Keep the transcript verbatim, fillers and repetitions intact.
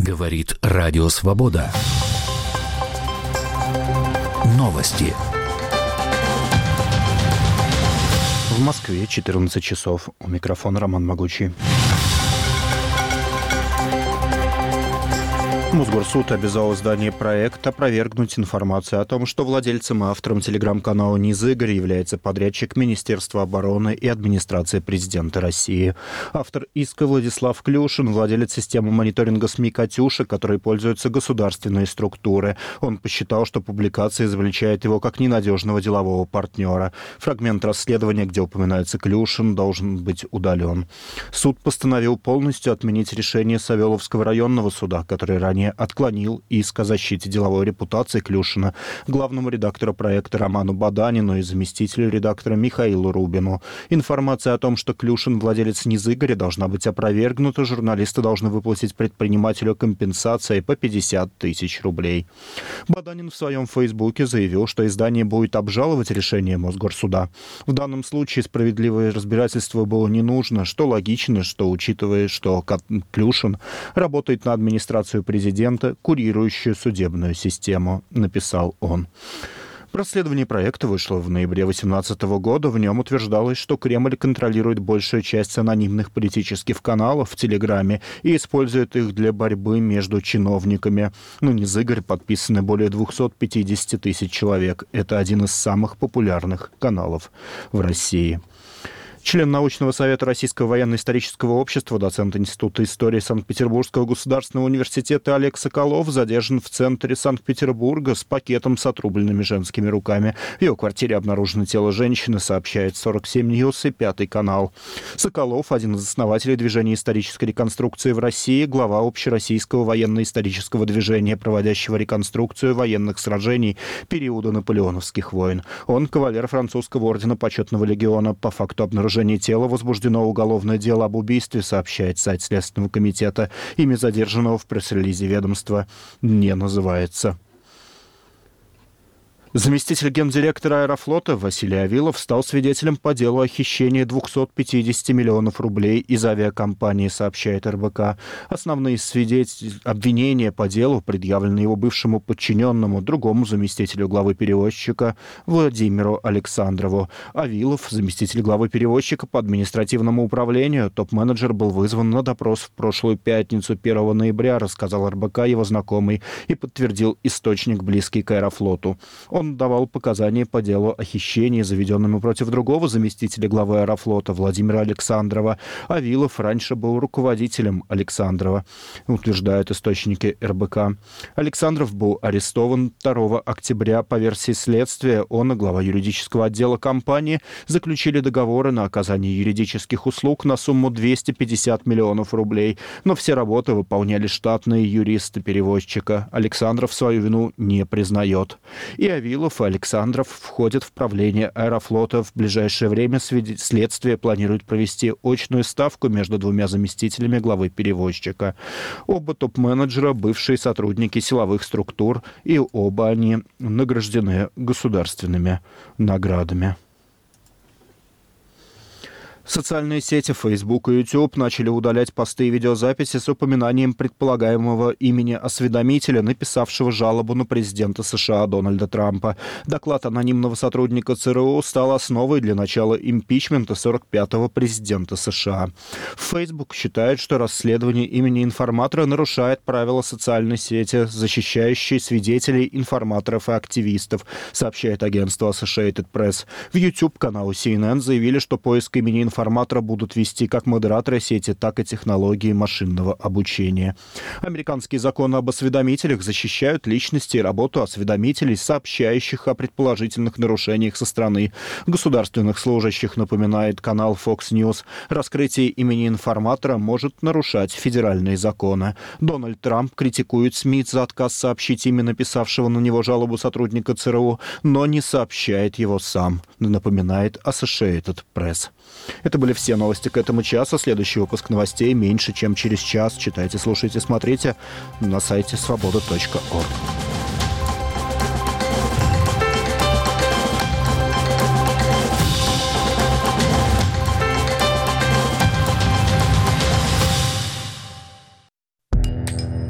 Говорит Радио Свобода. Новости. В Москве четырнадцать часов. У микрофона Роман Могучий. Мосгорсуд обязал издание проекта опровергнуть информацию о том, что владельцем и автором телеграм-канала «Низыгорь» является подрядчик Министерства обороны и администрации президента России. Автор иска Владислав Клюшин, владелец системы мониторинга СМИ «Катюша», которой пользуются государственные структуры. Он посчитал, что публикация извлечает его как ненадежного делового партнера. Фрагмент расследования, где упоминается Клюшин, должен быть удален. Суд постановил полностью отменить решение Савеловского районного суда, который ранее отклонил иск о защите деловой репутации Клюшина главному редактору проекта Роману Баданину и заместителю редактора Михаилу Рубину. Информация о том, что Клюшин владелец «Низыгоря», должна быть опровергнута. Журналисты должны выплатить предпринимателю компенсации по пятьдесят тысяч рублей. Баданин в своем фейсбуке заявил, что издание будет обжаловать решение Мосгорсуда. В данном случае справедливое разбирательство было не нужно, что логично, что, учитывая, что Клюшин работает на администрацию президента, курирующую судебную систему, написал он. Расследование проекта вышло в ноябре две тысячи восемнадцатого года. В нем утверждалось, что Кремль контролирует большую часть анонимных политических каналов в Телеграме и использует их для борьбы между чиновниками. На «Низыгорь» подписаны более двести пятьдесят тысяч человек. Это один из самых популярных каналов в России. Член научного совета Российского военно-исторического общества, доцент Института истории Санкт-Петербургского государственного университета Олег Соколов задержан в центре Санкт-Петербурга с пакетом с отрубленными женскими руками. В его квартире обнаружено тело женщины, сообщает сорок семь Ньюс и Пятый канал. Соколов – один из основателей движения исторической реконструкции в России, глава общероссийского военно-исторического движения, проводящего реконструкцию военных сражений периода наполеоновских войн. Он кавалер французского ордена Почетного легиона. По факту обнаружения тела возбуждено уголовное дело об убийстве, сообщает сайт Следственного комитета. Имя задержанного в пресс-релизе ведомства не называется. Заместитель гендиректора Аэрофлота Василий Авилов стал свидетелем по делу о хищении двухсот пятидесяти миллионов рублей из авиакомпании, сообщает эр бэ ка. Основные свидетели... обвинения по делу предъявлены его бывшему подчиненному, другому заместителю главы перевозчика Владимиру Александрову. Авилов, заместитель главы перевозчика по административному управлению, топ-менеджер, был вызван на допрос в прошлую пятницу, первого ноября, рассказал эр бэ ка его знакомый и подтвердил источник, близкий к Аэрофлоту. Он давал показания по делу о хищении, заведенному против другого заместителя главы Аэрофлота Владимира Александрова. Авилов раньше был руководителем Александрова, утверждают источники эр бэ ка. Александров был арестован второго октября по версии следствия. Он и глава юридического отдела компании заключили договоры на оказание юридических услуг на сумму двести пятьдесят миллионов рублей, но все работы выполняли штатные юристы перевозчика. Александров свою вину не признает. И Авилов Авилов и Александров входят в правление Аэрофлота. В ближайшее время следствие планирует провести очную ставку между двумя заместителями главы перевозчика. Оба топ-менеджера – бывшие сотрудники силовых структур, и оба они награждены государственными наградами. Социальные сети Facebook и YouTube начали удалять посты и видеозаписи с упоминанием предполагаемого имени осведомителя, написавшего жалобу на президента США Дональда Трампа. Доклад анонимного сотрудника цэ эр у стал основой для начала импичмента сорок пятого президента США. Facebook считает, что расследование имени информатора нарушает правила социальной сети, защищающие свидетелей, информаторов и активистов, сообщает агентство Associated Press. В YouTube-каналу си эн эн заявили, что поиск имени информатора информатора будут вести как модераторы сети, так и технологии машинного обучения. Американские законы об осведомителях защищают личности и работу осведомителей, сообщающих о предположительных нарушениях со стороны государственных служащих, напоминает канал Fox News. Раскрытие имени информатора может нарушать федеральные законы. Дональд Трамп критикует СМИ за отказ сообщить имя написавшего на него жалобу сотрудника цэ эр у, но не сообщает его сам, напоминает Associated Press. Это были все новости к этому часу. Следующий выпуск новостей меньше, чем через час. Читайте, слушайте, смотрите на сайте свобода точка орг.